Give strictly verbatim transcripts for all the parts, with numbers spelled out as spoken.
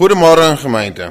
Goedemorgen gemeente.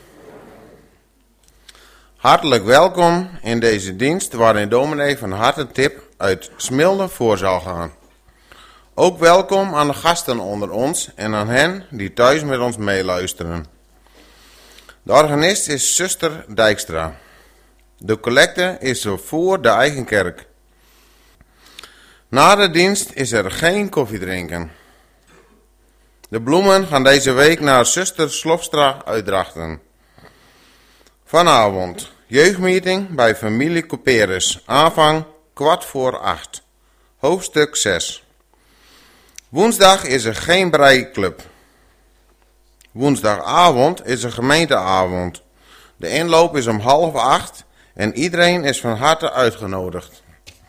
Hartelijk welkom in deze dienst waarin dominee van Hartentip uit Smilde voor zal gaan. Ook welkom aan de gasten onder ons en aan hen die thuis met ons meeluisteren. De organist is zuster Dijkstra. De collecte is voor de eigen kerk. Na de dienst is er geen koffie drinken. De bloemen gaan deze week naar zuster Slofstra uit Drachten. Vanavond jeugdmeeting bij familie Couperus. Aanvang kwart voor acht. Hoofdstuk zes. Woensdag is er geen breiklub. Woensdagavond is er gemeenteavond. De inloop is om half acht en iedereen is van harte uitgenodigd.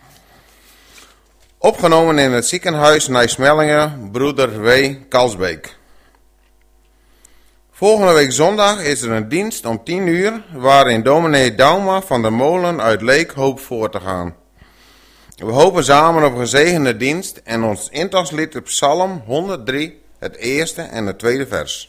Opgenomen in het ziekenhuis Nijsmellingen, broeder W. Kalsbeek. Volgende week zondag is er een dienst om tien uur, waarin dominee Dauma van der Molen uit Leek hoopt voor te gaan. We hopen samen op een gezegende dienst en ons intagslied op Psalm honderddrie, het eerste en het tweede vers.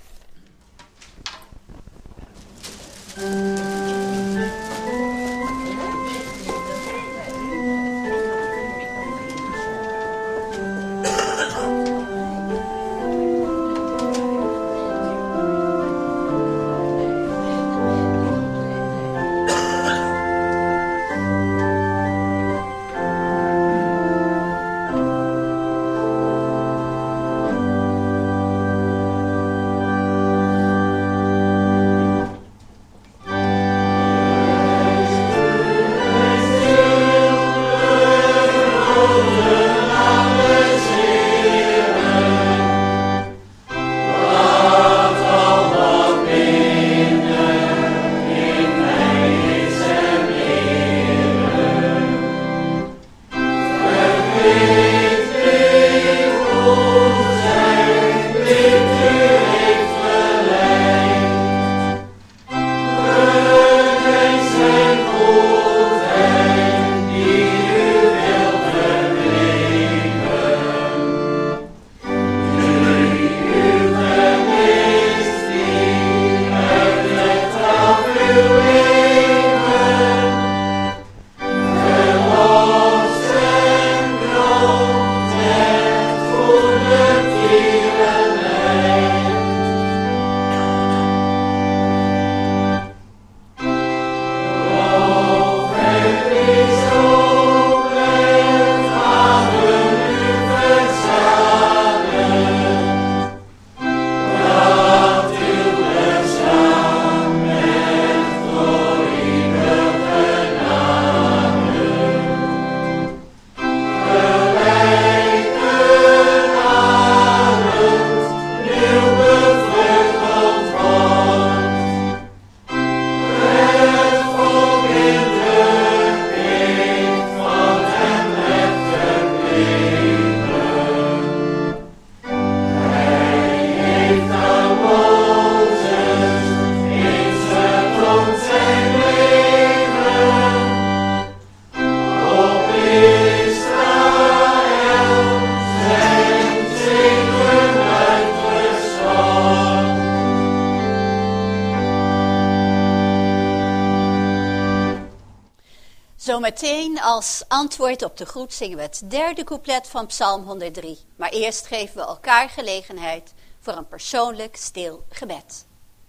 Zometeen als antwoord op de groet zingen we het derde couplet van Psalm honderddrie. Maar eerst geven we elkaar gelegenheid voor een persoonlijk stil gebed.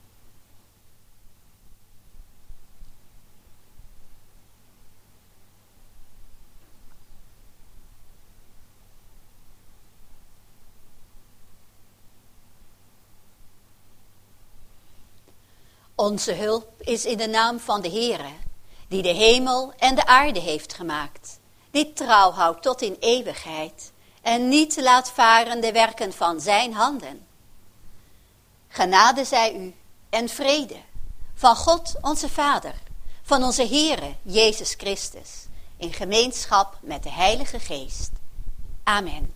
Onze hulp is in de naam van de Heere, die de hemel en de aarde heeft gemaakt, die trouw houdt tot in eeuwigheid en niet laat varen de werken van zijn handen. Genade zij u en vrede van God onze Vader, van onze Heere Jezus Christus, in gemeenschap met de Heilige Geest. Amen.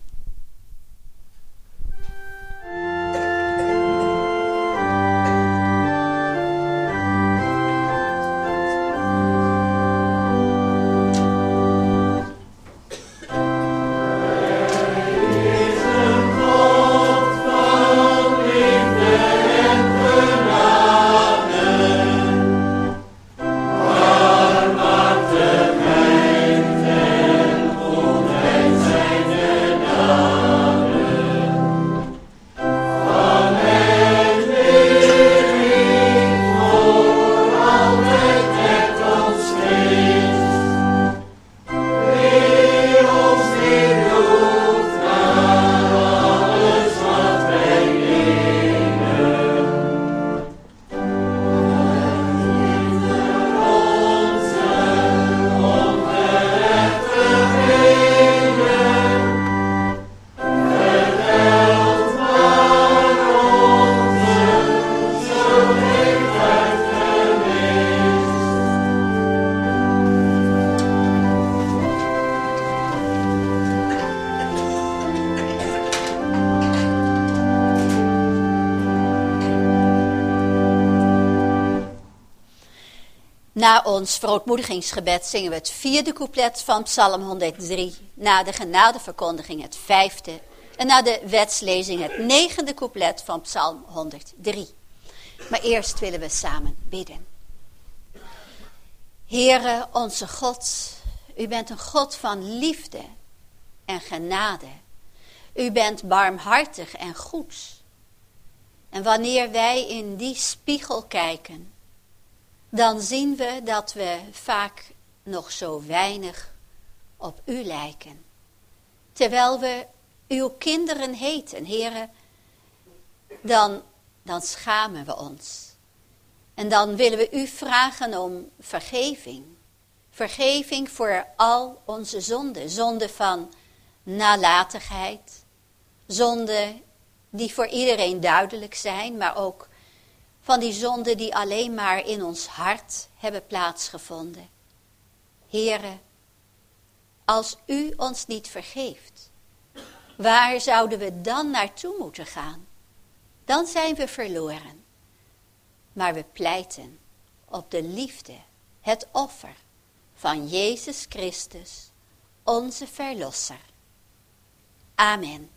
Is een God van liefde en Na ons verootmoedigingsgebed zingen we het vierde couplet van Psalm honderddrie. Na de genadeverkondiging het vijfde. En na de wetslezing het negende couplet van Psalm honderddrie. Maar eerst willen we samen bidden. Heere, onze God, u bent een God van liefde en genade. U bent barmhartig en goed. En wanneer wij in die spiegel kijken, dan zien we dat we vaak nog zo weinig op u lijken. Terwijl we uw kinderen heten, Heere, dan, dan schamen we ons. En dan willen we u vragen om vergeving. Vergeving voor al onze zonden. Zonden van nalatigheid. Zonden die voor iedereen duidelijk zijn, maar ook van die zonden die alleen maar in ons hart hebben plaatsgevonden. Heere, als u ons niet vergeeft, waar zouden we dan naartoe moeten gaan? Dan zijn we verloren. Maar we pleiten op de liefde, het offer van Jezus Christus, onze Verlosser. Amen.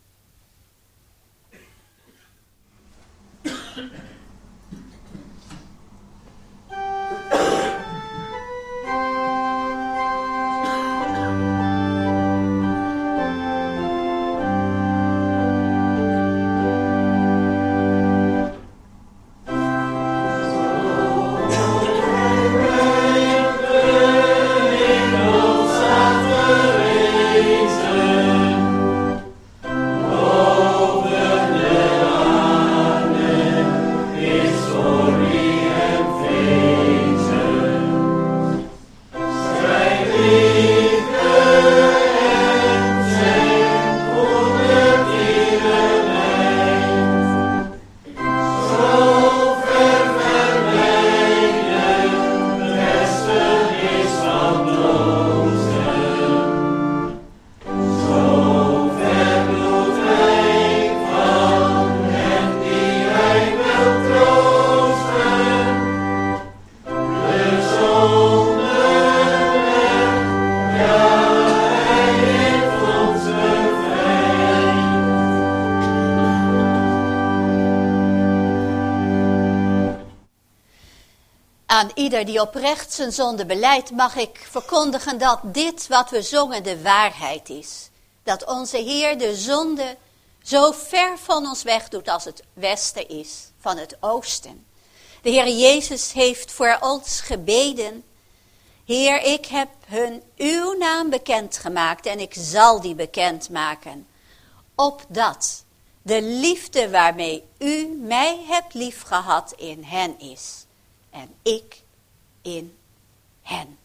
Aan ieder die oprecht zijn zonde belijdt, mag ik verkondigen dat dit wat we zongen de waarheid is. Dat onze Heer de zonde zo ver van ons wegdoet als het westen is van het oosten. De Heer Jezus heeft voor ons gebeden: Heer, ik heb hun uw naam bekendgemaakt en ik zal die bekendmaken. Opdat de liefde waarmee u mij hebt liefgehad in hen is. En ik in hen.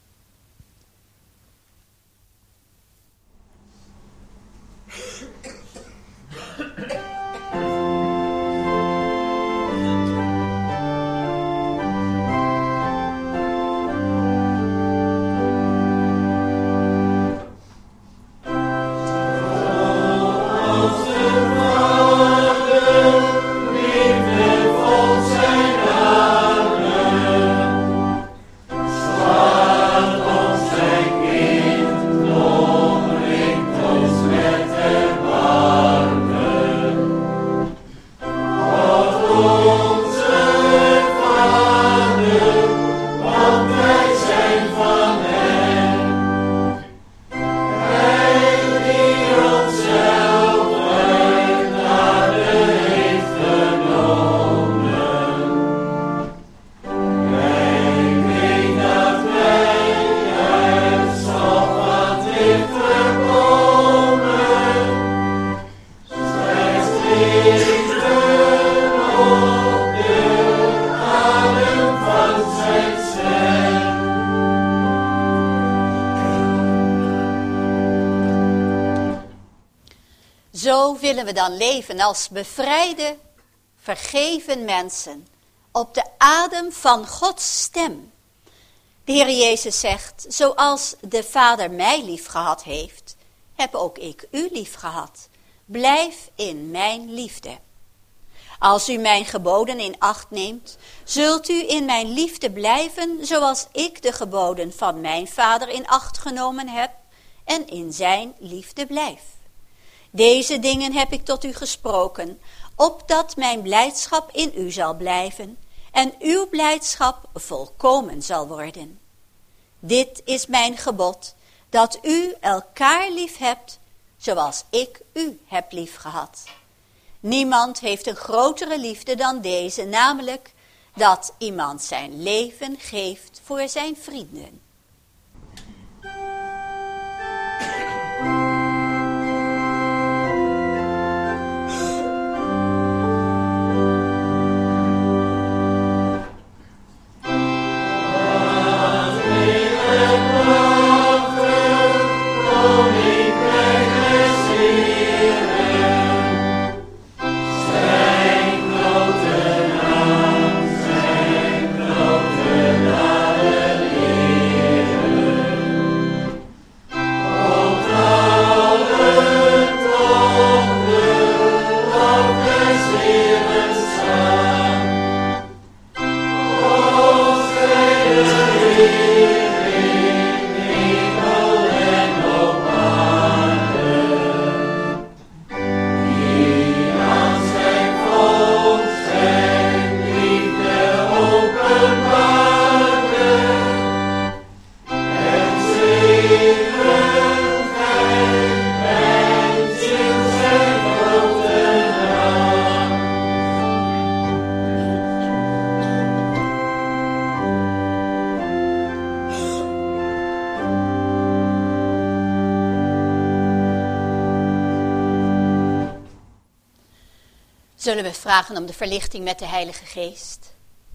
Zo willen we dan leven als bevrijde, vergeven mensen op de adem van Gods stem. De Heer Jezus zegt: zoals de Vader mij liefgehad heeft, heb ook ik u liefgehad. Blijf in mijn liefde. Als u mijn geboden in acht neemt, zult u in mijn liefde blijven, zoals ik de geboden van mijn Vader in acht genomen heb en in zijn liefde blijf. Deze dingen heb ik tot u gesproken, opdat mijn blijdschap in u zal blijven en uw blijdschap volkomen zal worden. Dit is mijn gebod, dat u elkaar lief hebt, zoals ik u heb lief gehad. Niemand heeft een grotere liefde dan deze, namelijk dat iemand zijn leven geeft voor zijn vrienden. Zullen we vragen om de verlichting met de Heilige Geest?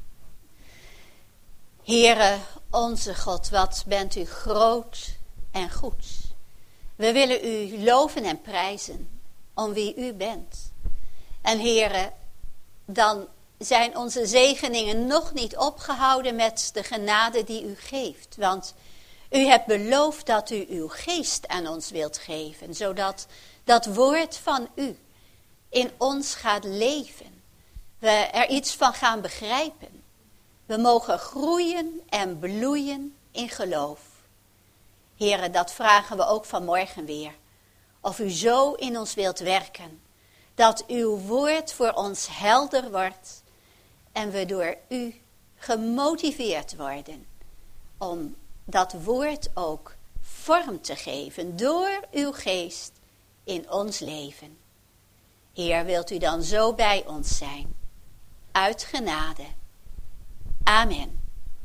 Heere, onze God, wat bent u groot en goed. We willen u loven en prijzen om wie u bent. En Heere, dan zijn onze zegeningen nog niet opgehouden met de genade die u geeft. Want u hebt beloofd dat u uw geest aan ons wilt geven, zodat dat woord van u in ons gaat leven. We er iets van gaan begrijpen. We mogen groeien en bloeien in geloof. Heren, dat vragen we ook vanmorgen weer. Of u zo in ons wilt werken, dat uw woord voor ons helder wordt en we door u gemotiveerd worden om dat woord ook vorm te geven door uw geest in ons leven. Heer, wilt u dan zo bij ons zijn? Uit genade. Amen.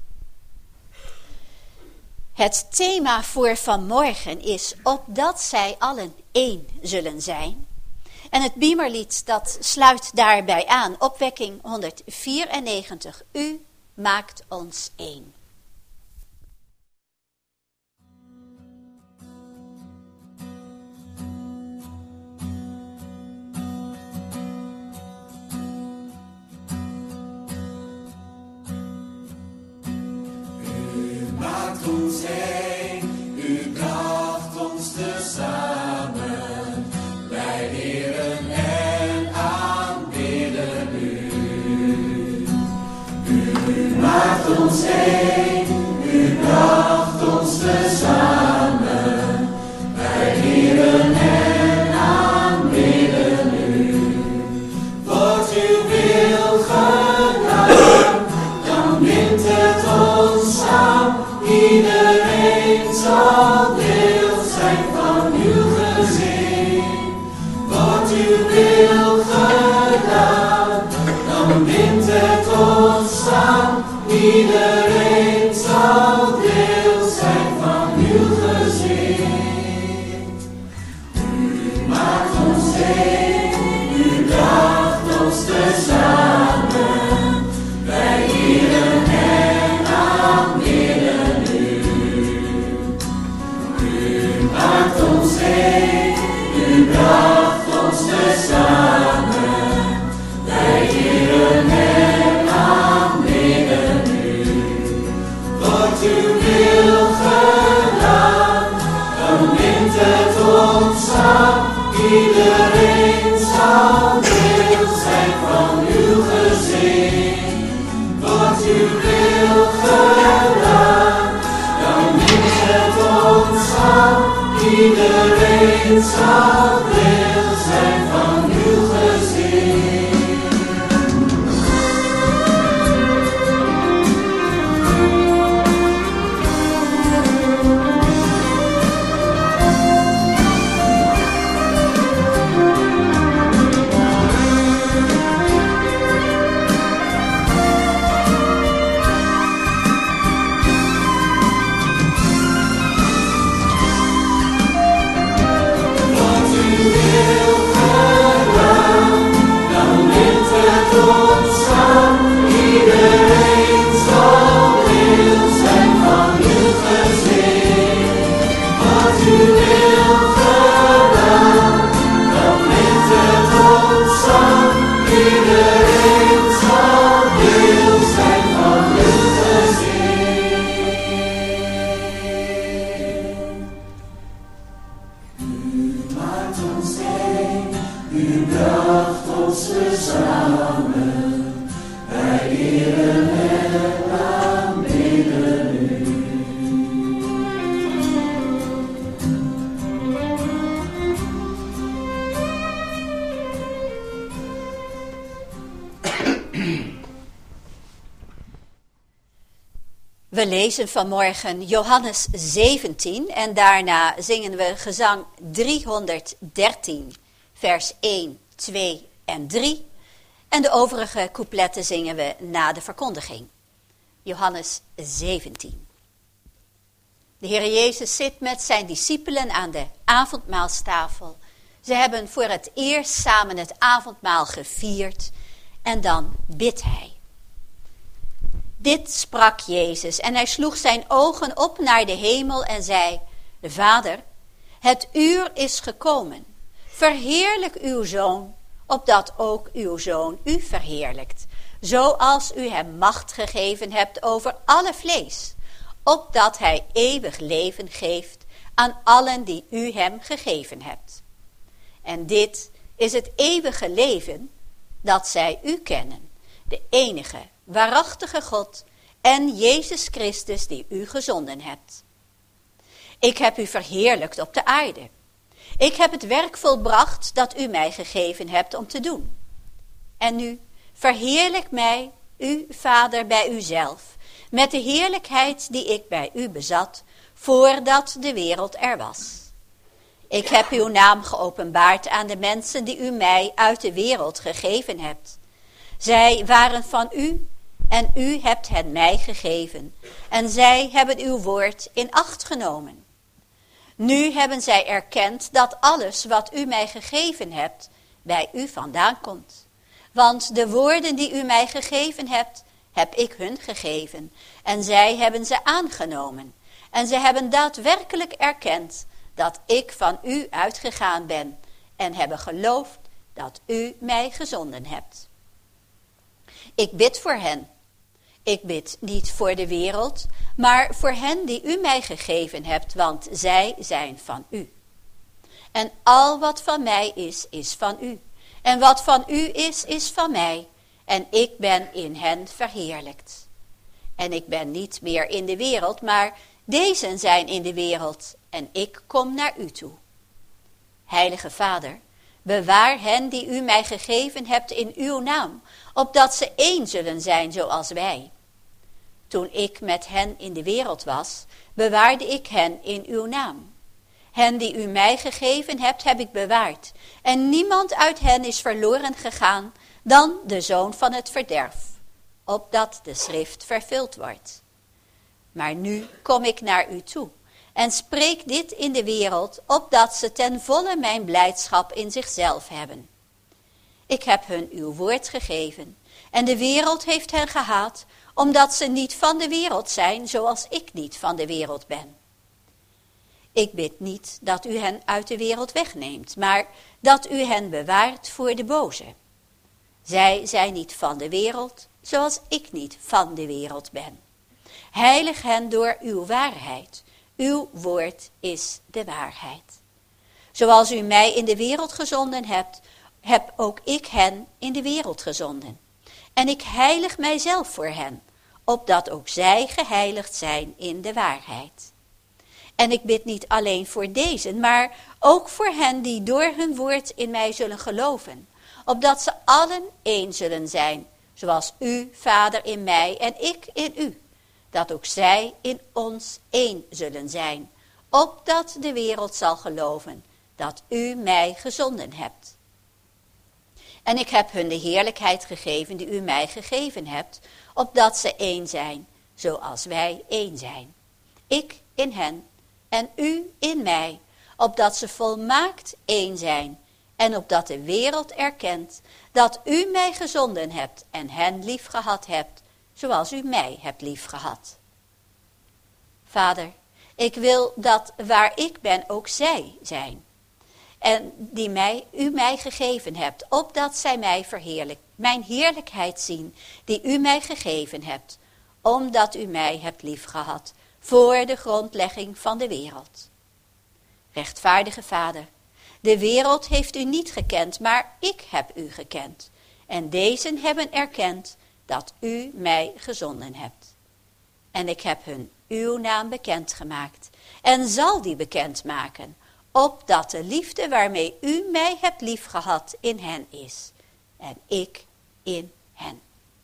Het thema voor vanmorgen is opdat zij allen één zullen zijn. En het Biemerlied dat sluit daarbij aan. Opwekking honderdvierennegentig. U maakt ons één. Ons heen, u bracht ons tezamen, wij eren en aanbidden u. U maakt ons heen, u bracht ons tezamen, wij eren en aanbidden u. Wordt uw wil gedaan, dan wint het ons aan. Iedereen zal deel zijn van uw gezin. Wordt uw wil gedaan, dan wint het ons aan. Iedereen zal deel zijn van uw gezin. U maakt ons één, u bracht ons tezamen. Wij eren en aanbidden. Maakt ons één, u bracht ons tezamen, wij eren en aanbidden u. Wordt uw wil gedaan, dan wint het ons aan. Iedereen zal deel zijn van u. We lezen vanmorgen Johannes zeventien en daarna zingen we gezang driehonderddertien, vers één, twee en drie. En de overige coupletten zingen we na de verkondiging. Johannes zeventien. De Heer Jezus zit met zijn discipelen aan de avondmaalstafel. Ze hebben voor het eerst samen het avondmaal gevierd en dan bidt hij. Dit sprak Jezus en hij sloeg zijn ogen op naar de hemel en zei: de Vader, het uur is gekomen. Verheerlijk uw Zoon, opdat ook uw Zoon u verheerlijkt. Zoals u hem macht gegeven hebt over alle vlees, opdat hij eeuwig leven geeft aan allen die u hem gegeven hebt. En dit is het eeuwige leven, dat zij u kennen, de enige waarachtige God en Jezus Christus die u gezonden hebt. Ik heb u verheerlijkt op de aarde. Ik heb het werk volbracht dat u mij gegeven hebt om te doen. En nu verheerlijk mij, u Vader, bij uzelf, met de heerlijkheid die ik bij u bezat, voordat de wereld er was. Ik heb uw naam geopenbaard aan de mensen die u mij uit de wereld gegeven hebt. Zij waren van u en u hebt hen mij gegeven. En zij hebben uw woord in acht genomen. Nu hebben zij erkend dat alles wat u mij gegeven hebt bij u vandaan komt. Want de woorden die u mij gegeven hebt, heb ik hun gegeven. En zij hebben ze aangenomen. En ze hebben daadwerkelijk erkend dat ik van u uitgegaan ben. En hebben geloofd dat u mij gezonden hebt. Ik bid voor hen. Ik bid niet voor de wereld, maar voor hen die u mij gegeven hebt, want zij zijn van u. En al wat van mij is, is van u. En wat van u is, is van mij. En ik ben in hen verheerlijkt. En ik ben niet meer in de wereld, maar dezen zijn in de wereld. En ik kom naar u toe. Heilige Vader, bewaar hen die u mij gegeven hebt in uw naam, opdat ze één zullen zijn zoals wij. Toen ik met hen in de wereld was, bewaarde ik hen in uw naam. Hen die u mij gegeven hebt, heb ik bewaard. En niemand uit hen is verloren gegaan dan de zoon van het verderf, opdat de schrift vervuld wordt. Maar nu kom ik naar u toe en spreek dit in de wereld, opdat ze ten volle mijn blijdschap in zichzelf hebben. Ik heb hun uw woord gegeven en de wereld heeft hen gehaat, omdat ze niet van de wereld zijn, zoals ik niet van de wereld ben. Ik bid niet dat u hen uit de wereld wegneemt, maar dat u hen bewaart voor de boze. Zij zijn niet van de wereld, zoals ik niet van de wereld ben. Heilig hen door uw waarheid. Uw woord is de waarheid. Zoals u mij in de wereld gezonden hebt, heb ook ik hen in de wereld gezonden. En ik heilig mijzelf voor hen, opdat ook zij geheiligd zijn in de waarheid. En ik bid niet alleen voor deze, maar ook voor hen die door hun woord in mij zullen geloven. Opdat ze allen één zullen zijn, zoals u, Vader, in mij en ik in u. Dat ook zij in ons één zullen zijn. Opdat de wereld zal geloven dat u mij gezonden hebt. En ik heb hun de heerlijkheid gegeven die u mij gegeven hebt, opdat ze één zijn, zoals wij één zijn. Ik in hen en u in mij, opdat ze volmaakt één zijn, en opdat de wereld erkent dat u mij gezonden hebt en hen lief gehad hebt, zoals u mij hebt lief gehad. Vader, ik wil dat waar ik ben ook zij zijn, en die mij, u mij gegeven hebt, opdat zij mij verheerlijk, mijn heerlijkheid zien, die u mij gegeven hebt, omdat u mij hebt liefgehad, voor de grondlegging van de wereld. Rechtvaardige Vader, de wereld heeft u niet gekend, maar ik heb u gekend, en dezen hebben erkend dat u mij gezonden hebt. En ik heb hun uw naam bekendgemaakt, en zal die bekendmaken, opdat de liefde waarmee u mij hebt liefgehad in hen is, en ik in hen.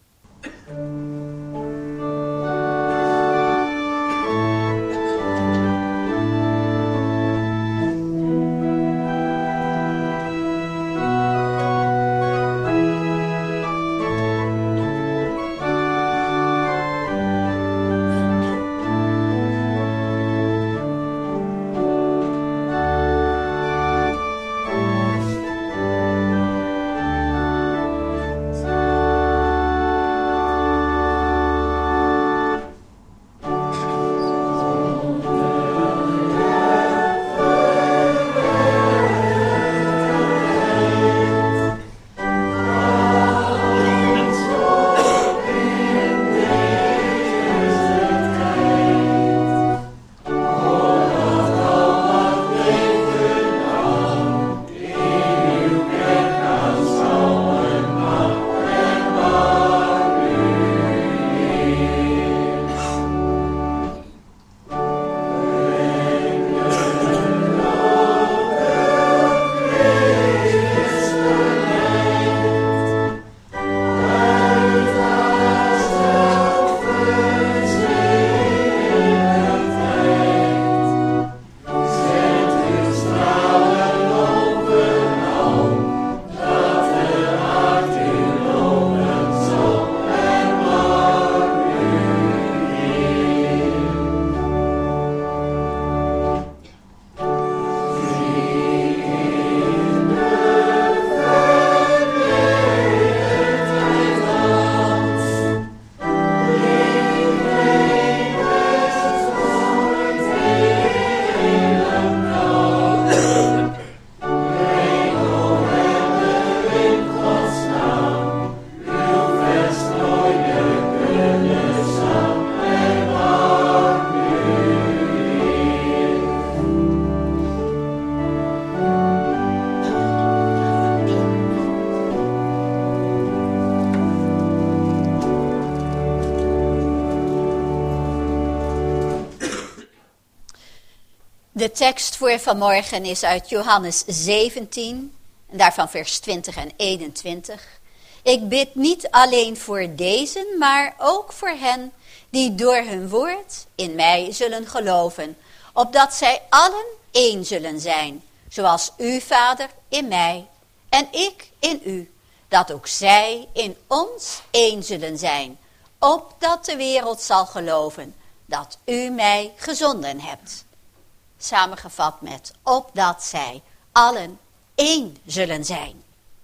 De tekst voor vanmorgen is uit Johannes zeventien, en daarvan vers twintig en eenentwintig. Ik bid niet alleen voor deze, maar ook voor hen die door hun woord in mij zullen geloven, opdat zij allen één zullen zijn, zoals u, Vader, in mij en ik in u, dat ook zij in ons één zullen zijn, opdat de wereld zal geloven dat u mij gezonden hebt. Samengevat met opdat zij allen één zullen zijn.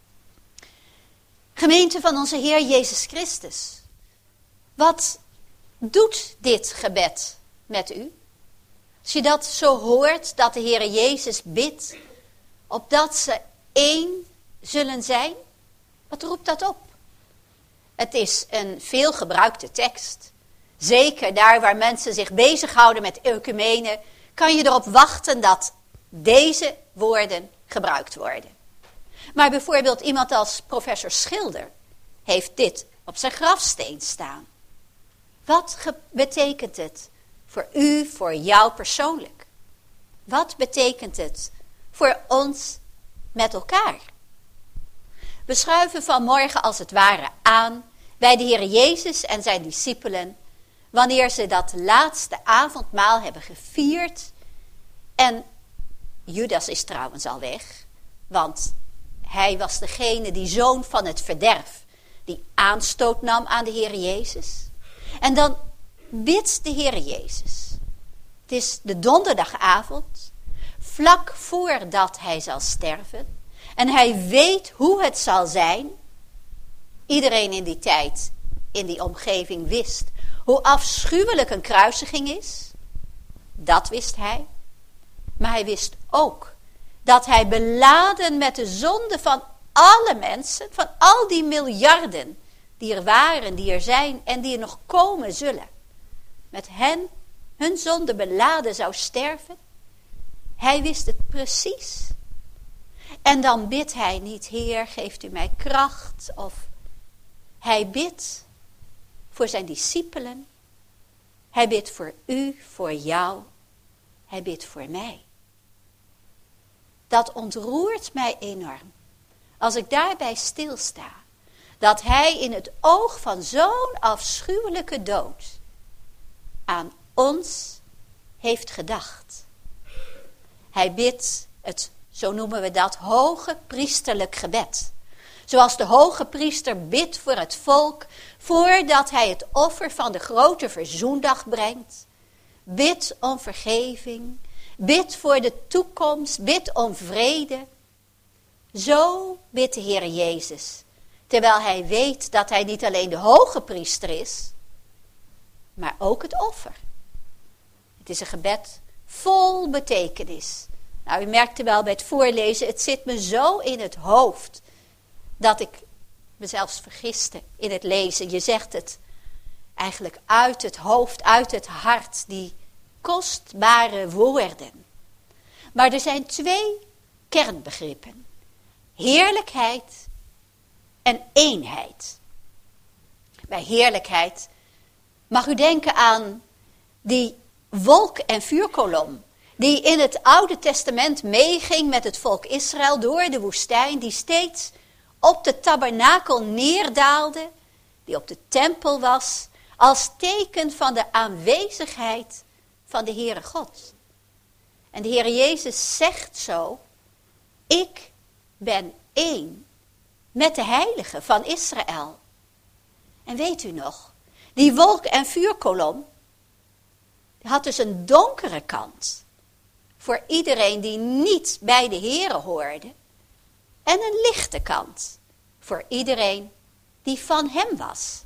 Gemeente van onze Heer Jezus Christus, wat doet dit gebed met u? Als je dat zo hoort, dat de Heer Jezus bidt, opdat ze één zullen zijn, wat roept dat op? Het is een veelgebruikte tekst. Zeker daar waar mensen zich bezighouden met ecumene, kan je erop wachten dat deze woorden gebruikt worden. Maar bijvoorbeeld iemand als professor Schilder heeft dit op zijn grafsteen staan. Wat ge- betekent het voor u, voor jou persoonlijk? Wat betekent het voor ons met elkaar? We schuiven vanmorgen als het ware aan bij de Heer Jezus en zijn discipelen, wanneer ze dat laatste avondmaal hebben gevierd. En Judas is trouwens al weg, want hij was degene die zoon van het verderf, die aanstoot nam aan de Heer Jezus. En dan bidt de Heer Jezus. Het is de donderdagavond, vlak voordat hij zal sterven. En hij weet hoe het zal zijn. Iedereen in die tijd, in die omgeving wist hoe afschuwelijk een kruisiging is. Dat wist hij. Maar hij wist ook dat hij beladen met de zonde van alle mensen, van al die miljarden die er waren, die er zijn en die er nog komen zullen, met hen, hun zonde beladen zou sterven. Hij wist het precies. En dan bidt hij niet, Heer, geeft u mij kracht. Of hij bidt voor zijn discipelen. Hij bidt voor u, voor jou. Hij bidt voor mij. Dat ontroert mij enorm. Als ik daarbij stilsta. Dat hij in het oog van zo'n afschuwelijke dood aan ons heeft gedacht. Hij bidt het, zo noemen we dat, hoge priesterlijk gebed. Zoals de hoge priester bidt voor het volk voordat hij het offer van de grote verzoendag brengt. Bid om vergeving, bid voor de toekomst, bid om vrede. Zo bidt de Heer Jezus, terwijl hij weet dat hij niet alleen de hoge priester is, maar ook het offer. Het is een gebed vol betekenis. Nou, u merkte wel bij het voorlezen, het zit me zo in het hoofd, dat ik me zelfs vergiste in het lezen. Je zegt het eigenlijk uit het hoofd, uit het hart, die kostbare woorden. Maar er zijn twee kernbegrippen. Heerlijkheid en eenheid. Bij heerlijkheid mag u denken aan die wolk- en vuurkolom die in het Oude Testament meeging met het volk Israël door de woestijn, die steeds op de tabernakel neerdaalde, die op de tempel was, als teken van de aanwezigheid van de Heere God. En de Heere Jezus zegt zo, ik ben één met de heiligen van Israël. En weet u nog, die wolk- en vuurkolom had dus een donkere kant voor iedereen die niet bij de Heere hoorde, en een lichte kant voor iedereen die van hem was.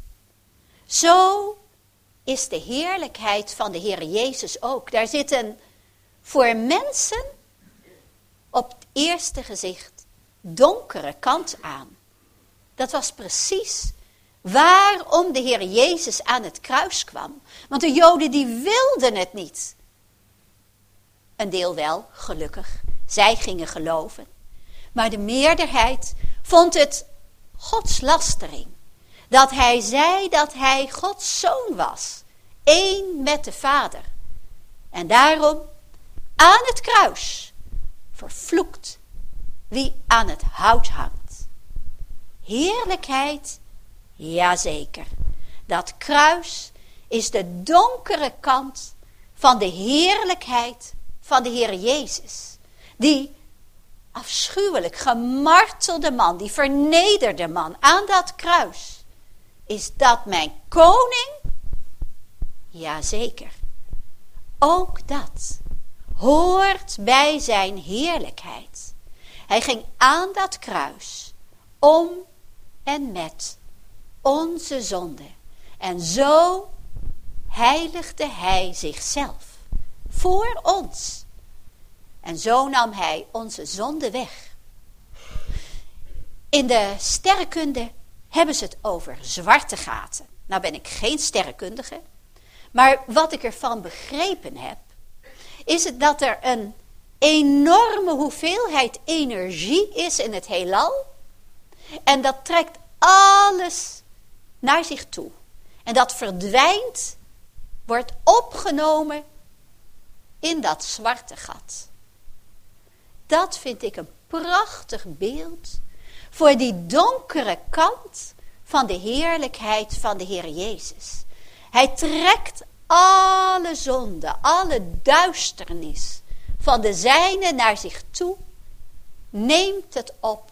Zo is de heerlijkheid van de Heere Jezus ook. Daar zit een voor mensen op het eerste gezicht donkere kant aan. Dat was precies waarom de Heer Jezus aan het kruis kwam. Want de Joden die wilden het niet. Een deel wel, gelukkig. Zij gingen geloven. Maar de meerderheid vond het godslastering. Dat hij zei dat hij Gods zoon was. Eén met de Vader. En daarom aan het kruis vervloekt wie aan het hout hangt. Heerlijkheid, jazeker. Dat kruis is de donkere kant van de heerlijkheid van de Heer Jezus. Die afschuwelijk gemartelde man, die vernederde man aan dat kruis. Is dat mijn koning? Jazeker. Ook dat hoort bij zijn heerlijkheid. Hij ging aan dat kruis om en met onze zonde. En zo heiligde hij zichzelf voor ons. En zo nam hij onze zonde weg. In de sterrenkunde hebben ze het over zwarte gaten. Nou ben ik geen sterrenkundige. Maar wat ik ervan begrepen heb, is het dat er een enorme hoeveelheid energie is in het heelal. En dat trekt alles naar zich toe. En dat verdwijnt, wordt opgenomen in dat zwarte gat. Dat vind ik een prachtig beeld voor die donkere kant van de heerlijkheid van de Heer Jezus. Hij trekt alle zonde, alle duisternis van de zijne naar zich toe, neemt het op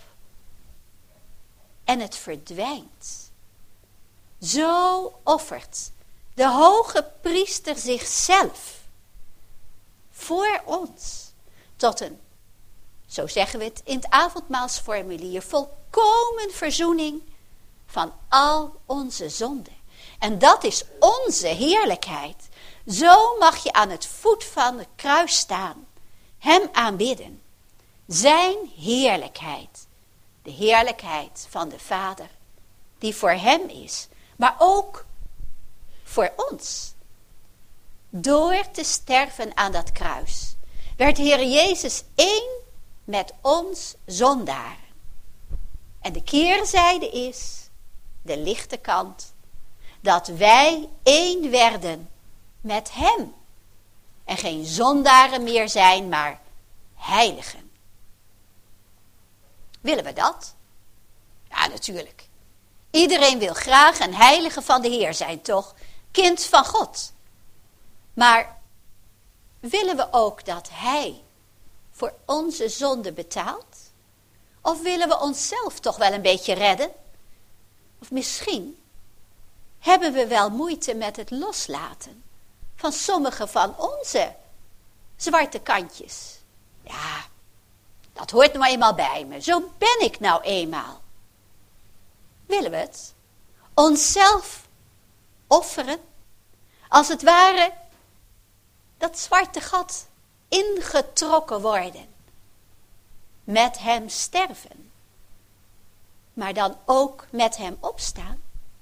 en het verdwijnt. Zo offert de hoge priester zichzelf voor ons tot een, zo zeggen we het in het avondmaalsformulier, volkomen verzoening van al onze zonden. En dat is onze heerlijkheid. Zo mag je aan het voet van het kruis staan, hem aanbidden. Zijn heerlijkheid, de heerlijkheid van de Vader, die voor hem is, maar ook voor ons. Door te sterven aan dat kruis werd de Heer Jezus één met ons zondaren. En de keerzijde is, de lichte kant, dat wij één werden met hem. En geen zondaren meer zijn, maar heiligen. Willen we dat? Ja, natuurlijk. Iedereen wil graag een heilige van de Heer zijn, toch? Kind van God. Maar willen we ook dat hij voor onze zonde betaalt? Of willen we onszelf toch wel een beetje redden? Of misschien hebben we wel moeite met het loslaten van sommige van onze zwarte kantjes. Ja, dat hoort nou eenmaal bij me. Zo ben ik nou eenmaal. Willen we het? Onszelf offeren? Als het ware dat zwarte gat ingetrokken worden. Met hem sterven. Maar dan ook met hem opstaan.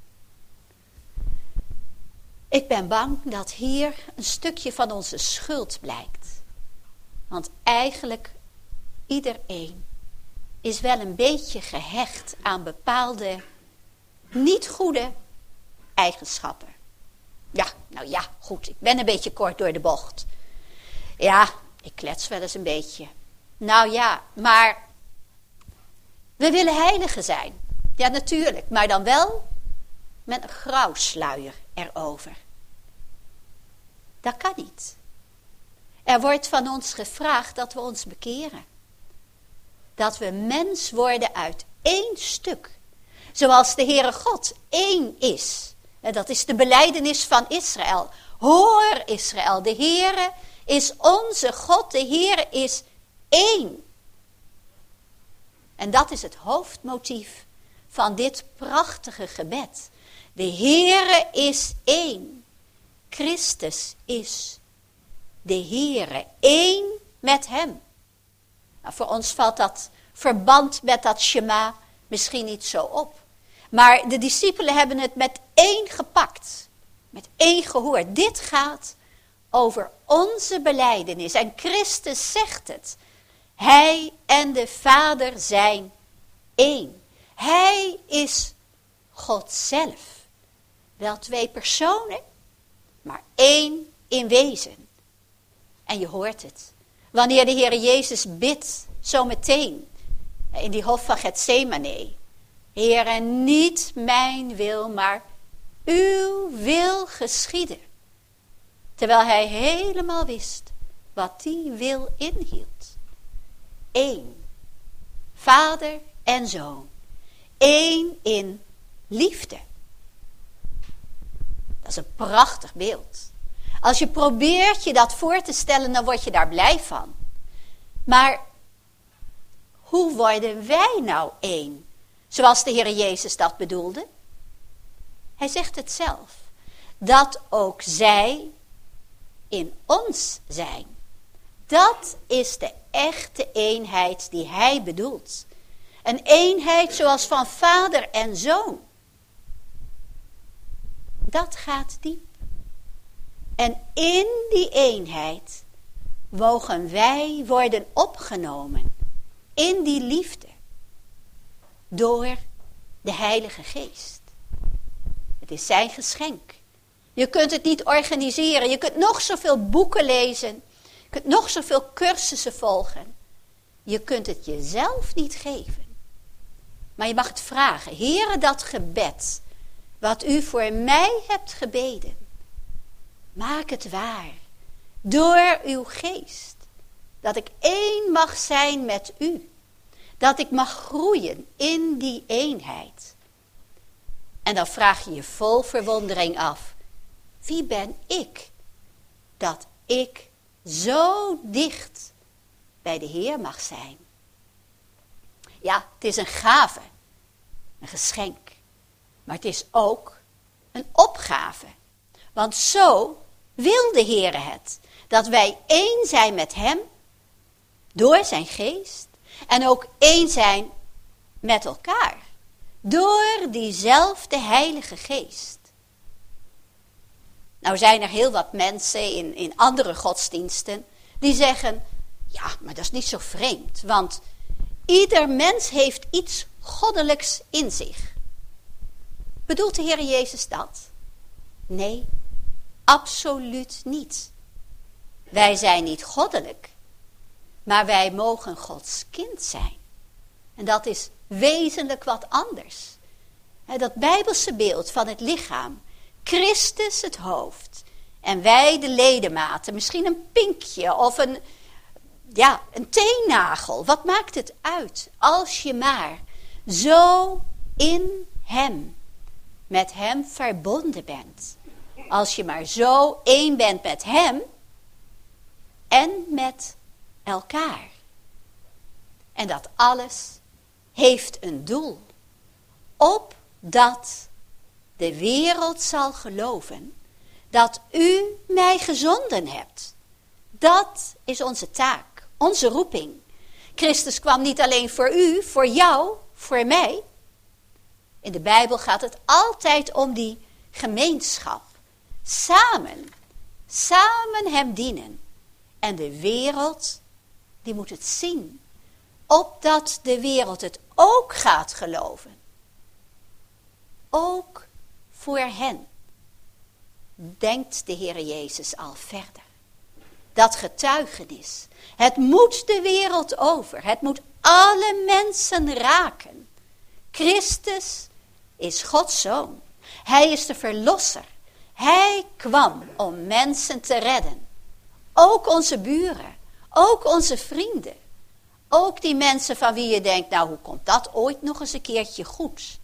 Ik ben bang dat hier een stukje van onze schuld blijkt. Want eigenlijk iedereen is wel een beetje gehecht aan bepaalde niet goede eigenschappen. Ja, nou ja, goed, ik ben een beetje kort door de bocht. Ja, ik klets wel eens een beetje. Nou ja, maar we willen heiligen zijn. Ja, natuurlijk, maar dan wel met een grauwsluier erover. Dat kan niet. Er wordt van ons gevraagd dat we ons bekeren. Dat we mens worden uit één stuk. Zoals de Heere God één is. En dat is de belijdenis van Israël. Hoor Israël, de Heere is onze God. De Heere is één. En dat is het hoofdmotief van dit prachtige gebed. De Heere is één. Christus is de Heere. Één met hem. Nou, voor ons valt dat verband met dat Shema misschien niet zo op. Maar de discipelen hebben het met één gepakt. Met één gehoord. Dit gaat over onze belijdenis. En Christus zegt het. Hij en de Vader zijn één. Hij is God zelf. Wel twee personen, maar één in wezen. En je hoort het. Wanneer de Heer Jezus bidt, zo meteen, in die hof van Getsemane. Heere, niet mijn wil, maar uw wil geschieden. Terwijl hij helemaal wist wat die wil inhield. Eén. Vader en Zoon. Eén in liefde. Dat is een prachtig beeld. Als je probeert je dat voor te stellen, dan word je daar blij van. Maar hoe worden wij nou één? Zoals de Heer Jezus dat bedoelde. Hij zegt het zelf. Dat ook zij in ons zijn. Dat is de echte eenheid die hij bedoelt. Een eenheid zoals van vader en zoon. Dat gaat diep. En in die eenheid mogen wij worden opgenomen. In die liefde. Door de Heilige Geest. Het is zijn geschenk. Je kunt het niet organiseren. Je kunt nog zoveel boeken lezen. Je kunt nog zoveel cursussen volgen. Je kunt het jezelf niet geven. Maar je mag het vragen. Heere, dat gebed wat u voor mij hebt gebeden. Maak het waar. Door uw geest. Dat ik één mag zijn met u. Dat ik mag groeien in die eenheid. En dan vraag je je vol verwondering af. Wie ben ik? Dat ik zo dicht bij de Heer mag zijn. Ja, het is een gave. Een geschenk. Maar het is ook een opgave. Want zo wil de Heer het. Dat wij één zijn met hem. Door zijn geest. En ook één zijn met elkaar. Door diezelfde Heilige Geest. Nou zijn er heel wat mensen in, in andere godsdiensten die zeggen, ja, maar dat is niet zo vreemd. Want ieder mens heeft iets goddelijks in zich. Bedoelt de Heer Jezus dat? Nee, absoluut niet. Wij zijn niet goddelijk, maar wij mogen Gods kind zijn. En dat is wezenlijk wat anders. Dat Bijbelse beeld van het lichaam. Christus het hoofd. En wij de ledematen. Misschien een pinkje of een, ja, een teennagel. Wat maakt het uit? Als je maar zo in hem, met hem verbonden bent. Als je maar zo één bent met hem en met elkaar. En dat alles heeft een doel. Opdat de wereld zal geloven dat u mij gezonden hebt. Dat is onze taak, onze roeping. Christus kwam niet alleen voor u, voor jou, voor mij. In de Bijbel gaat het altijd om die gemeenschap. Samen, samen hem dienen. En de wereld, die moet het zien. Opdat de wereld het ook gaat geloven. Ook voor hen denkt de Heer Jezus al verder. Dat getuigenis. Het moet de wereld over. Het moet alle mensen raken. Christus is Gods Zoon. Hij is de verlosser. Hij kwam om mensen te redden. Ook onze buren. Ook onze vrienden. Ook die mensen van wie je denkt, nou hoe komt dat ooit nog eens een keertje goed?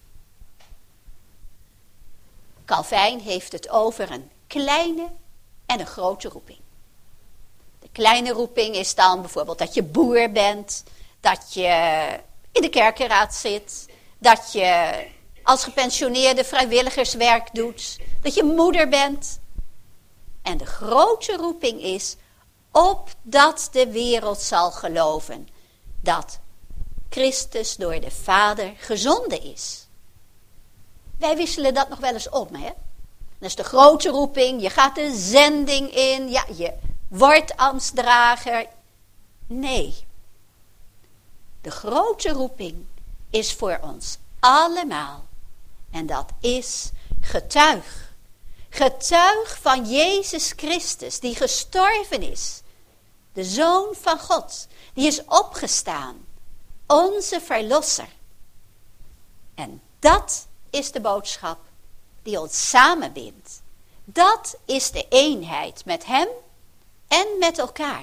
Calvijn heeft het over een kleine en een grote roeping. De kleine roeping is dan bijvoorbeeld dat je boer bent, dat je in de kerkenraad zit, dat je als gepensioneerde vrijwilligerswerk doet, dat je moeder bent. En de grote roeping is, opdat de wereld zal geloven dat Christus door de Vader gezonden is. Wij wisselen dat nog wel eens om, hè? Dat is de grote roeping, je gaat de zending in, ja, je wordt ambtsdrager. Nee. De grote roeping is voor ons allemaal. En dat is getuig. Getuig van Jezus Christus, die gestorven is. De Zoon van God, die is opgestaan. Onze verlosser. En dat is de boodschap die ons samenbindt. Dat is de eenheid met hem en met elkaar.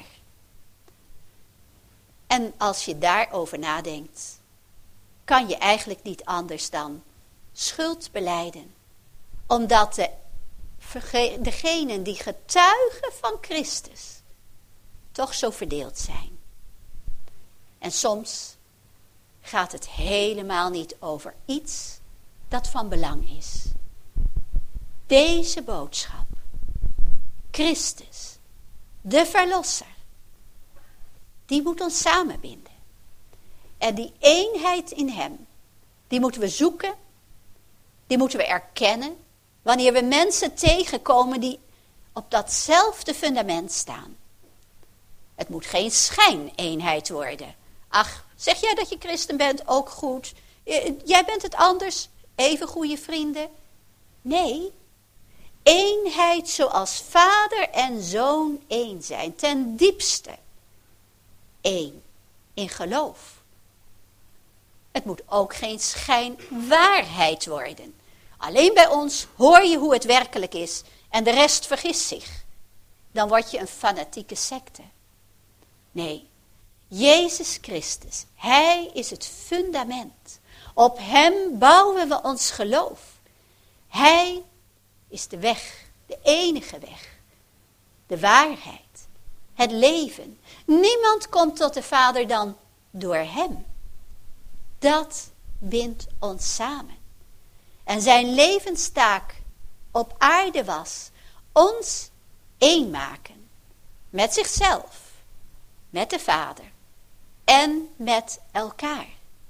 En als je daarover nadenkt, kan je eigenlijk niet anders dan schuld belijden. Omdat de, degenen die getuigen van Christus toch zo verdeeld zijn. En soms gaat het helemaal niet over iets dat van belang is. Deze boodschap, Christus, de Verlosser, die moet ons samenbinden. En die eenheid in hem, die moeten we zoeken, die moeten we erkennen, wanneer we mensen tegenkomen die op datzelfde fundament staan. Het moet geen schijneenheid worden. Ach, zeg jij dat je christen bent, ook goed. Jij bent het anders, even goede vrienden. Nee, eenheid zoals vader en zoon één zijn. Ten diepste één in geloof. Het moet ook geen schijnwaarheid worden. Alleen bij ons hoor je hoe het werkelijk is en de rest vergist zich. Dan word je een fanatieke secte. Nee, Jezus Christus, Hij is het fundament. Op Hem bouwen we ons geloof. Hij is de weg, de enige weg, de waarheid, het leven. Niemand komt tot de Vader dan door Hem. Dat bindt ons samen. En zijn levenstaak op aarde was ons één maken. Met zichzelf, met de Vader en met elkaar.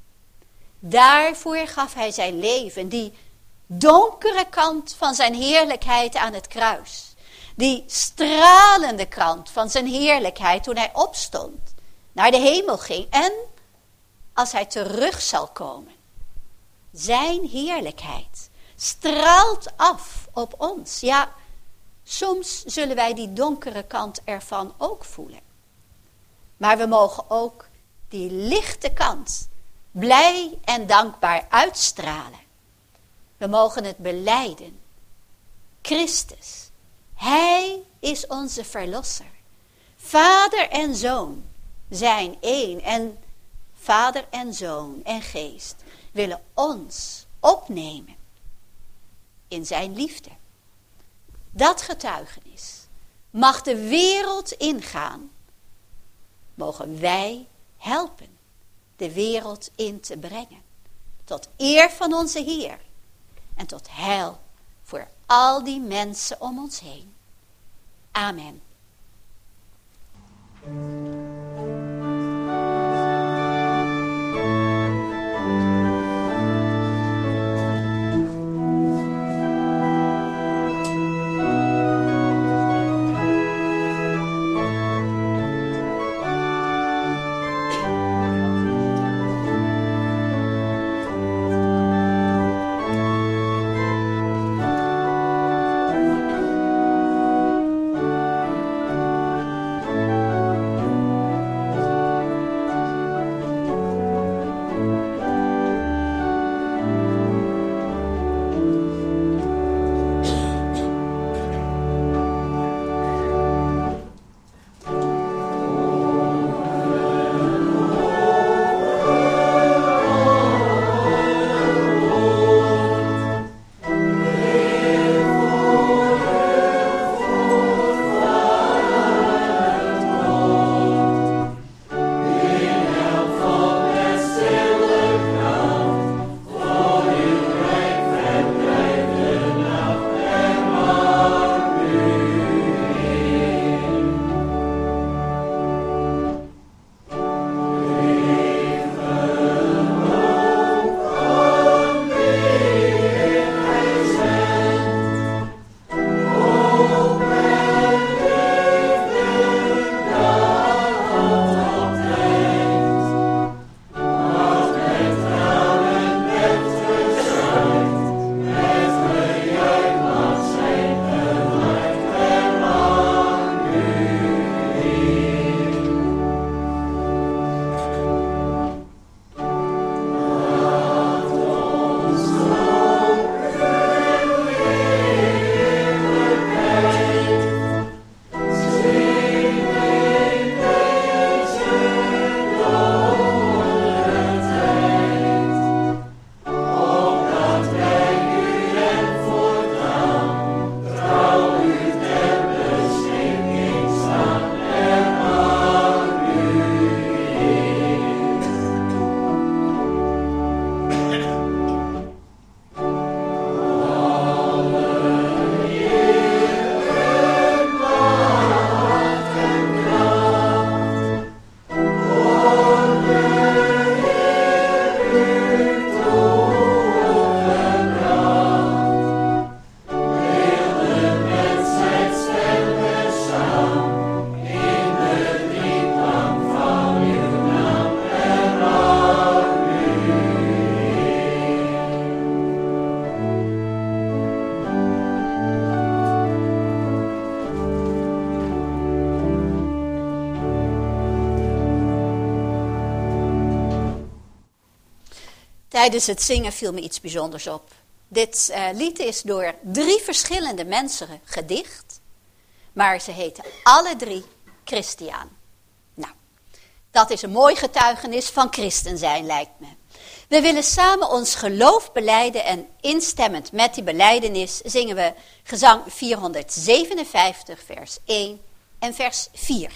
Daarvoor gaf hij zijn leven, die donkere kant van zijn heerlijkheid aan het kruis. Die stralende kant van zijn heerlijkheid toen hij opstond, naar de hemel ging en als hij terug zal komen. Zijn heerlijkheid straalt af op ons. Ja, soms zullen wij die donkere kant ervan ook voelen. Maar we mogen ook die lichte kant blij en dankbaar uitstralen. We mogen het belijden. Christus, Hij is onze verlosser. Vader en Zoon zijn één en Vader en Zoon en Geest willen ons opnemen in zijn liefde. Dat getuigenis mag de wereld ingaan. Mogen wij helpen de wereld in te brengen. Tot eer van onze Heer. En tot heil voor al die mensen om ons heen. Amen. Tijdens het zingen viel me iets bijzonders op. Dit uh, lied is door drie verschillende mensen gedicht, maar ze heten alle drie Christiaan. Nou, dat is een mooi getuigenis van christen zijn, lijkt me. We willen samen ons geloof belijden en instemmend met die belijdenis zingen we gezang vierhonderdzevenenvijftig, vers één en vers vier.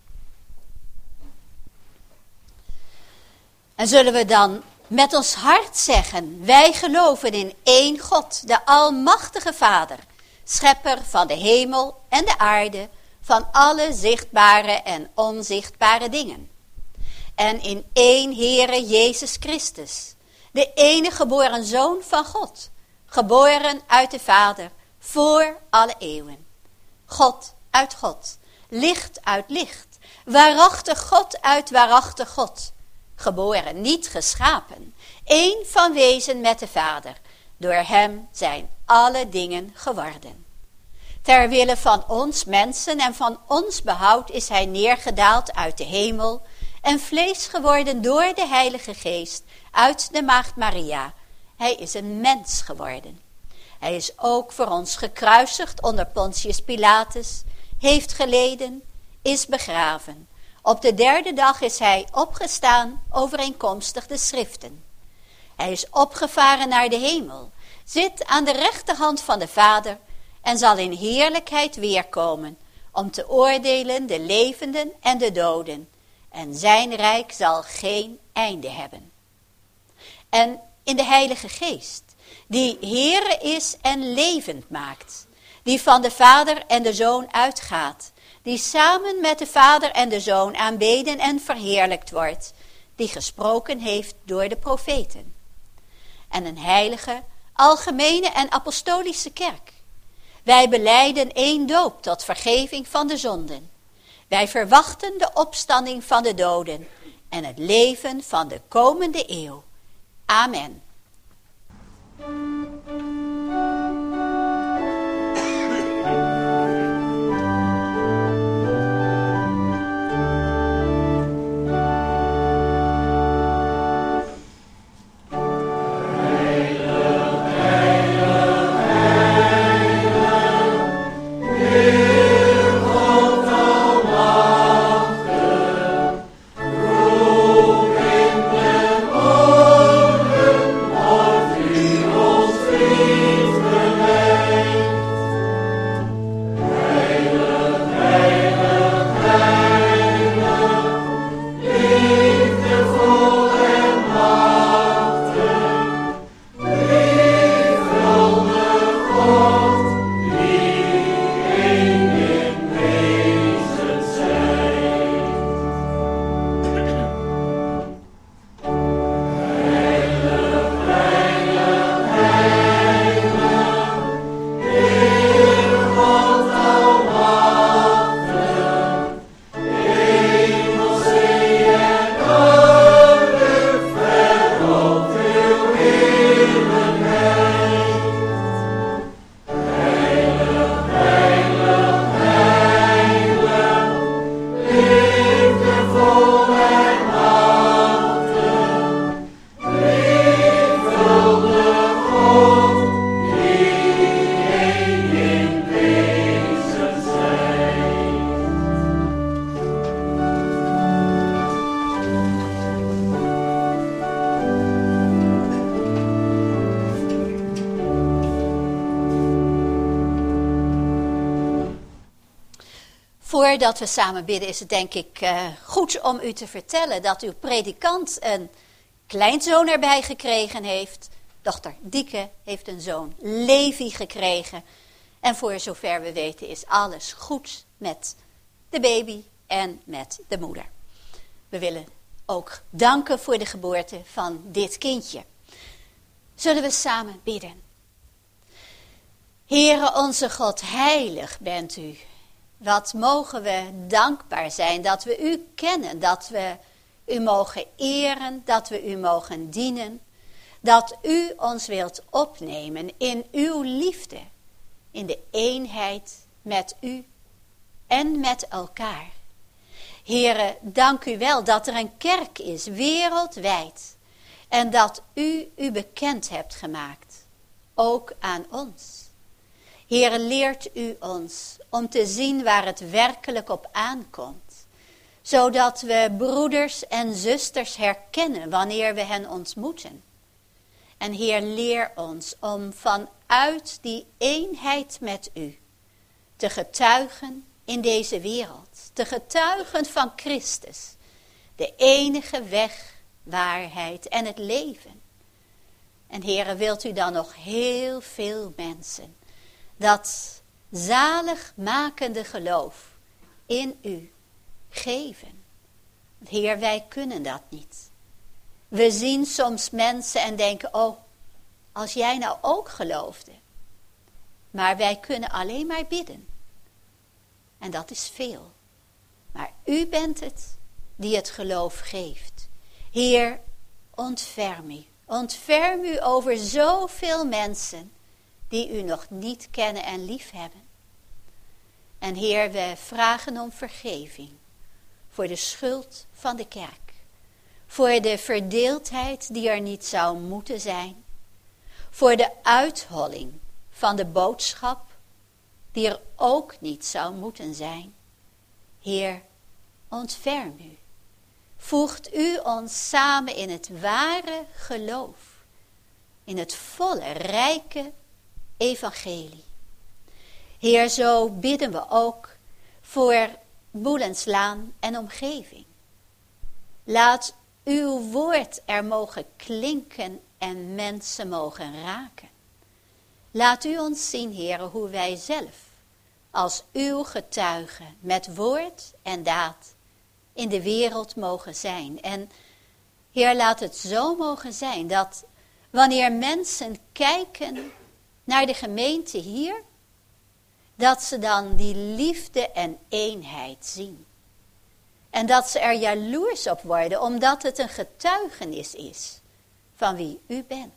En zullen we dan met ons hart zeggen, wij geloven in één God, de almachtige Vader, schepper van de hemel en de aarde, van alle zichtbare en onzichtbare dingen. En in één Heere Jezus Christus, de enige geboren Zoon van God, geboren uit de Vader, voor alle eeuwen. God uit God, licht uit licht, waarachtig God uit waarachtig God, geboren, niet geschapen, één van wezen met de Vader, door hem zijn alle dingen geworden. Ter wille van ons mensen en van ons behoud is hij neergedaald uit de hemel en vlees geworden door de Heilige Geest uit de Maagd Maria. Hij is een mens geworden. Hij is ook voor ons gekruisigd onder Pontius Pilatus, heeft geleden, is begraven. Op de derde dag is hij opgestaan overeenkomstig de schriften. Hij is opgevaren naar de hemel, zit aan de rechterhand van de Vader en zal in heerlijkheid weerkomen om te oordelen de levenden en de doden. En zijn rijk zal geen einde hebben. En in de Heilige Geest, die Heere is en levend maakt, die van de Vader en de Zoon uitgaat, die samen met de Vader en de Zoon aanbeden en verheerlijkt wordt, die gesproken heeft door de profeten. En een heilige, algemene en apostolische kerk. Wij belijden één doop tot vergeving van de zonden. Wij verwachten de opstanding van de doden en het leven van de komende eeuw. Amen. Voordat we samen bidden is het denk ik uh, goed om u te vertellen dat uw predikant een kleinzoon erbij gekregen heeft. Dochter Dieke heeft een zoon Levi gekregen. En voor zover we weten is alles goed met de baby en met de moeder. We willen ook danken voor de geboorte van dit kindje. Zullen we samen bidden? Heere onze God, heilig bent u. Wat mogen we dankbaar zijn dat we u kennen, dat we u mogen eren, dat we u mogen dienen. Dat u ons wilt opnemen in uw liefde, in de eenheid met u en met elkaar. Heere, dank u wel dat er een kerk is, wereldwijd, En dat u u bekend hebt gemaakt, ook aan ons. Heere, leert u ons om te zien waar het werkelijk op aankomt. Zodat we broeders en zusters herkennen wanneer we hen ontmoeten. En Heer, leer ons om vanuit die eenheid met u te getuigen in deze wereld. Te getuigen van Christus, de enige weg, waarheid en het leven. En Heere, wilt u dan nog heel veel mensen dat zaligmakende geloof in u geven. Heer, wij kunnen dat niet. We zien soms mensen en denken, oh, als jij nou ook geloofde. Maar wij kunnen alleen maar bidden. En dat is veel. Maar u bent het die het geloof geeft. Heer, ontferm u. Ontferm u over zoveel mensen die u nog niet kennen en lief hebben. En Heer, we vragen om vergeving voor de schuld van de kerk. Voor de verdeeldheid die er niet zou moeten zijn. Voor de uitholling van de boodschap die er ook niet zou moeten zijn. Heer, ontferm u. Voegt u ons samen in het ware geloof. In het volle, rijke evangelie. Heer, zo bidden we ook voor Boelenslaan en omgeving. Laat uw woord er mogen klinken en mensen mogen raken. Laat u ons zien, Heer, hoe wij zelf als uw getuigen met woord en daad in de wereld mogen zijn. En Heer, laat het zo mogen zijn dat wanneer mensen kijken naar de gemeente hier, dat ze dan die liefde en eenheid zien. En dat ze er jaloers op worden, omdat het een getuigenis is van wie u bent.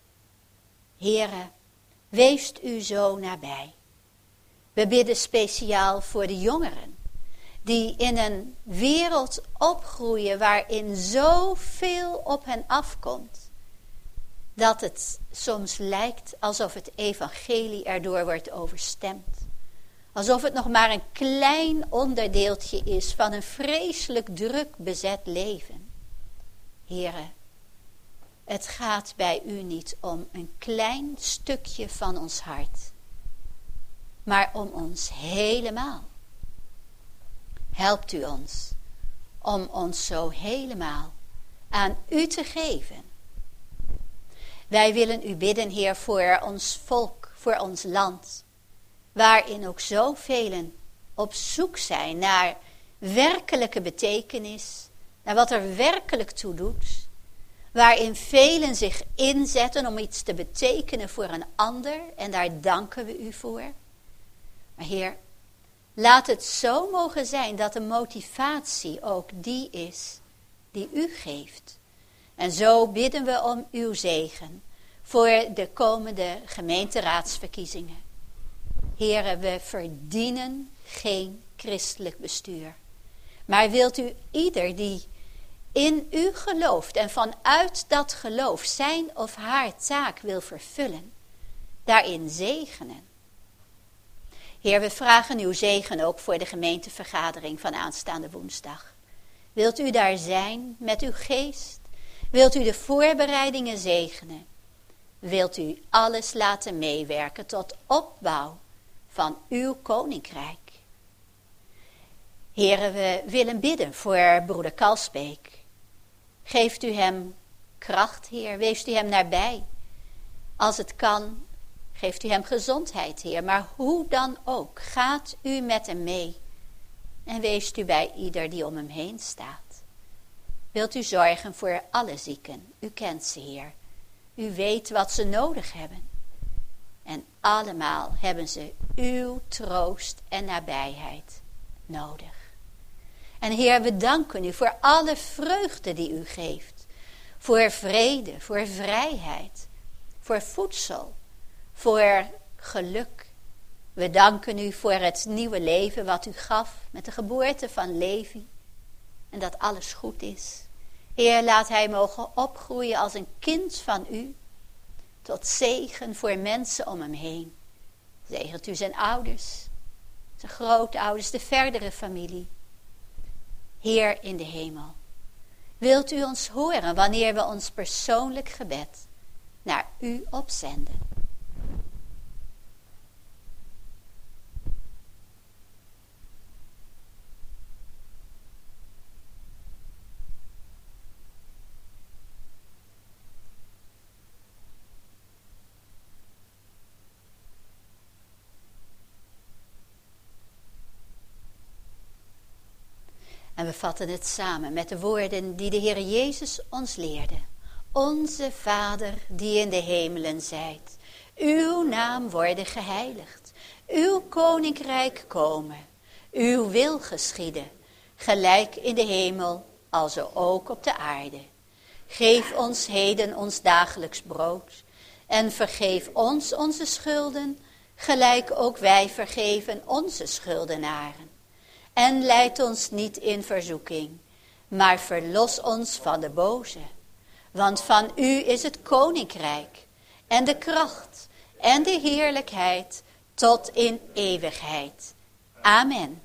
Heere, weest u zo nabij. We bidden speciaal voor de jongeren, die in een wereld opgroeien waarin zoveel op hen afkomt, dat het soms lijkt alsof het evangelie erdoor wordt overstemd. Alsof het nog maar een klein onderdeeltje is van een vreselijk druk bezet leven. Heere, het gaat bij u niet om een klein stukje van ons hart, maar om ons helemaal. Helpt u ons om ons zo helemaal aan u te geven. Wij willen u bidden, Heer, voor ons volk, voor ons land, waarin ook zoveel op zoek zijn naar werkelijke betekenis, naar wat er werkelijk toe doet, waarin velen zich inzetten om iets te betekenen voor een ander, en daar danken we u voor. Maar Heer, laat het zo mogen zijn dat de motivatie ook die is die u geeft. En zo bidden we om uw zegen voor de komende gemeenteraadsverkiezingen. Heren, we verdienen geen christelijk bestuur. Maar wilt u ieder die in u gelooft en vanuit dat geloof zijn of haar taak wil vervullen, daarin zegenen. Heer, we vragen uw zegen ook voor de gemeentevergadering van aanstaande woensdag. Wilt u daar zijn met uw geest? Wilt u de voorbereidingen zegenen? Wilt u alles laten meewerken tot opbouw van uw koninkrijk? Heren, we willen bidden voor broeder Kalsbeek. Geeft u hem kracht, Heer. Weest u hem nabij. Als het kan, geeft u hem gezondheid, Heer. Maar hoe dan ook, gaat u met hem mee. En weest u bij ieder die om hem heen staat. Wilt u zorgen voor alle zieken. U kent ze, Heer. U weet wat ze nodig hebben. En allemaal hebben ze uw troost en nabijheid nodig. En Heer, we danken u voor alle vreugde die u geeft. Voor vrede, voor vrijheid, voor voedsel, voor geluk. We danken u voor het nieuwe leven wat u gaf met de geboorte van Levi. En dat alles goed is. Heer, laat hij mogen opgroeien als een kind van u, tot zegen voor mensen om hem heen. Zegent u zijn ouders, zijn grootouders, de verdere familie. Heer in de hemel, wilt u ons horen wanneer we ons persoonlijk gebed naar u opzenden? En we vatten het samen met de woorden die de Heer Jezus ons leerde. Onze Vader die in de hemelen zijt, uw naam worden geheiligd, uw koninkrijk komen, uw wil geschieden, gelijk in de hemel, alzo ook op de aarde. Geef ons heden ons dagelijks brood en vergeef ons onze schulden, gelijk ook wij vergeven onze schuldenaren. En leid ons niet in verzoeking, maar verlos ons van de boze. Want van u is het koninkrijk en de kracht en de heerlijkheid tot in eeuwigheid. Amen.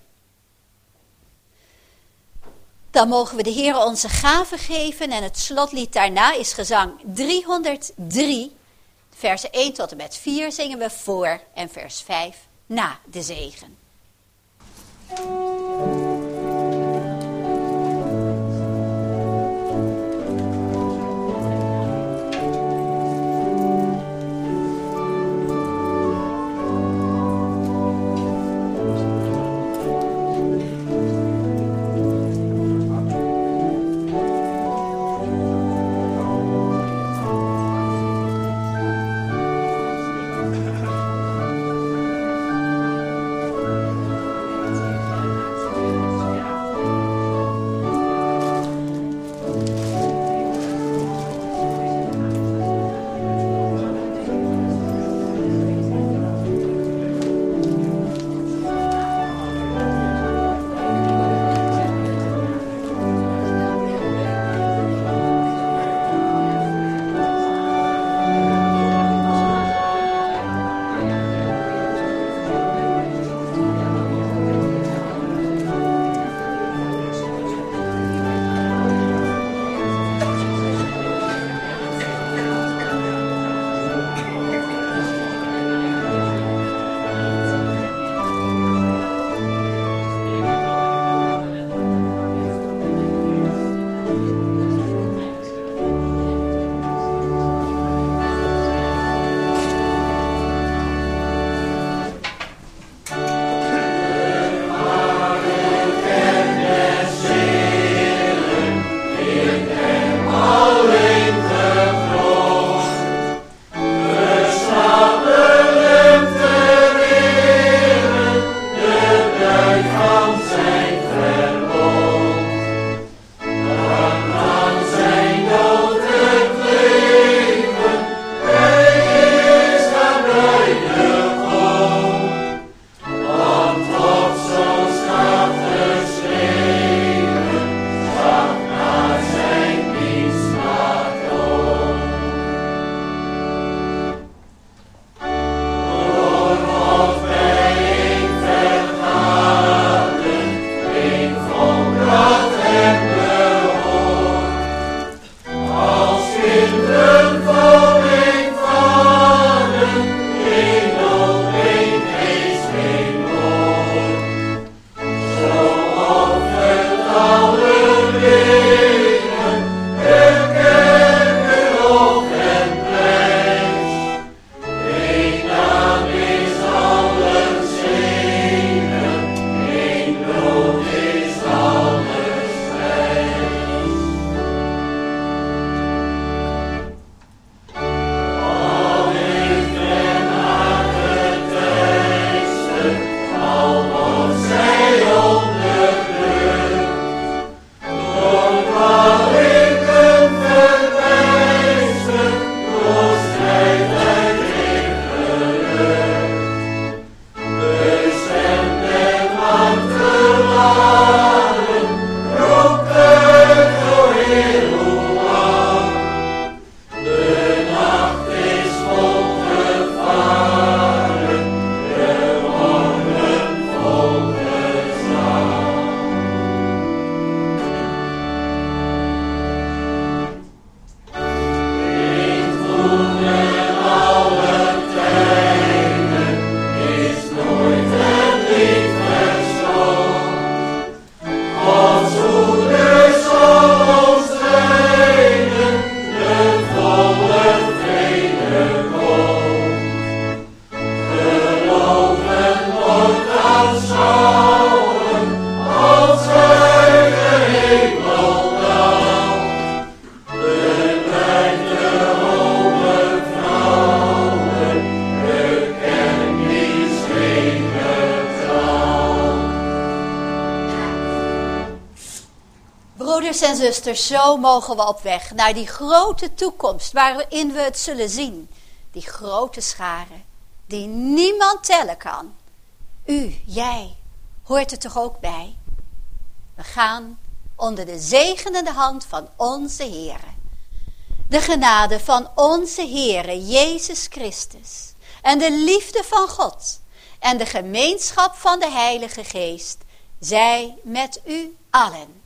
Dan mogen we de Heer onze gaven geven en het slotlied daarna is gezang driehonderddrie. Versen één tot en met vier zingen we voor en vers vijf na de zegen. Amen. Broeders en zusters, zo mogen we op weg naar die grote toekomst waarin we het zullen zien. Die grote schare die niemand tellen kan. U, jij, hoort er toch ook bij? We gaan onder de zegenende hand van onze Heere. De genade van onze Heere Jezus Christus en de liefde van God en de gemeenschap van de Heilige Geest zij met u allen.